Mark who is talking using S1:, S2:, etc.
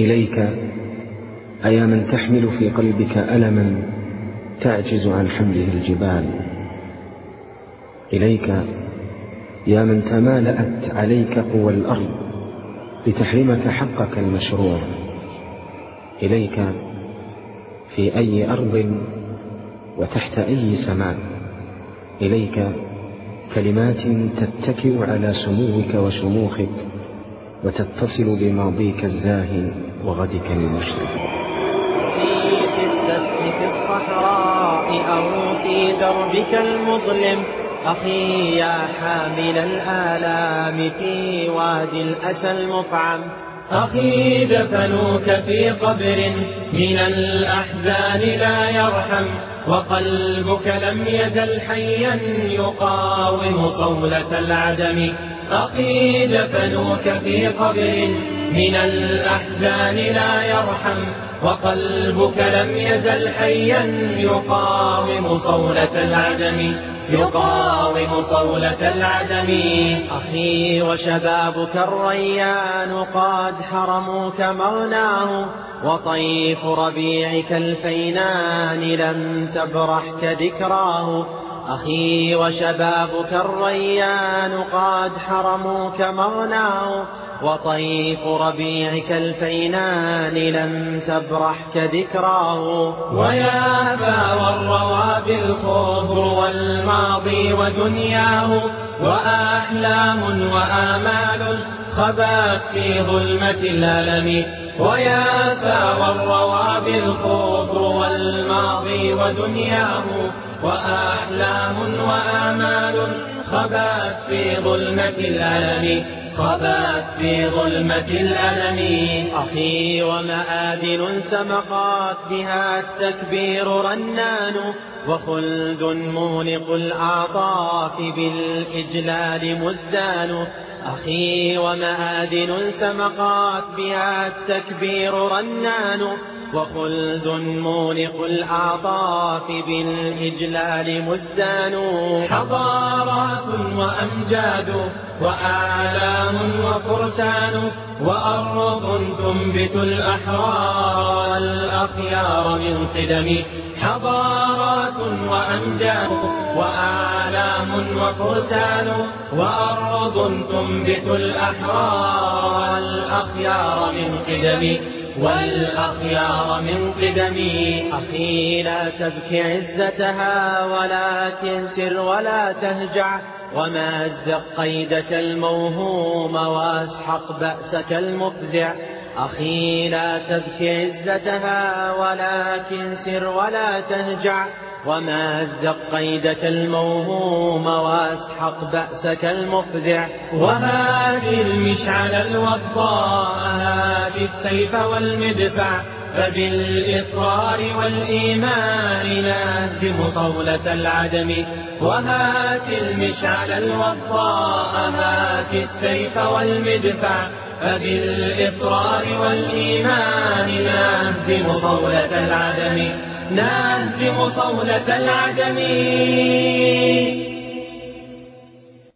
S1: إليك أيا من تحمل في قلبك ألما تعجز عن حمله الجبال، إليك يا من تمالأت عليك قوى الأرض لتحرمك حقك المشروع، إليك في أي أرض وتحت أي سماء، إليك كلمات تتكئ على سموك وشموخك وتتصل بماضيك الزاهي وغدك المشرق.
S2: في السبت في الصحراء أو في دربك المظلم، أخي يا حامل الآلام في وادي الأسى المفعم، أخي دفنوك في قبر من الأحزان لا يرحم، وقلبك لم يزل حيا يقاوم صولة العدم، أخي دفنوك في قبر من الأحزان لا يرحم، وقلبك لم يزل حيا يقاوم صولة العدم، يقاوم صولة العدم. أخي وشبابك الريان قد حرموك مغناه، وطيف ربيعك الفينان لم تبرحك ذكراه، أخي وشبابك الريان قد حرموك مغناه، وطيف ربيعك الفينان لم تبرحك ذكراه. ويا أبا والروى بالخضر والماضي ودنياه، وأحلام وآمال خبات في ظلمة الألم، ويا أبا والروى بالخضر والماضي ودنياه، وأحلام وآمال خبات في ظلمة الألم، خبات في ظلمة الألم. أخي ومآذن سمقات بها التكبير رنان، وخلد مونق الأعطاف بالإجلال مزدان، أخي ومآذن سمقات بها التكبير رنان، وخلد مونق الأعطاف بالإجلال مزدان. حضارات وأمجاد وآلام وفرسان، وأرض تنبت الأحرار والأخيار من قدم، حضارات وأمجاد وآلام وفرسان، وأرض تنبت الأحرار والأخيار من قدم، والأخيار من قدم. أخي لا تبكي عزتها ولكن سر ولا تهجع، ومزق قيدك الموهوم واسحق بأسك المفزع، أخي لا تبكي عزتها ولكن سر ولا تهجع، ومزق قيدك الموهوم واسحق بأسك المفزع. وهذه المشعل الوضاء هذه السيف والمدفع، فبالإصرار والإيمان نهزم صولة العدم، وهات المشعل الوضاء هات السيف والمدفع، فبالإصرار والإيمان نهزم صولة العدم، نهزم صولة العدم.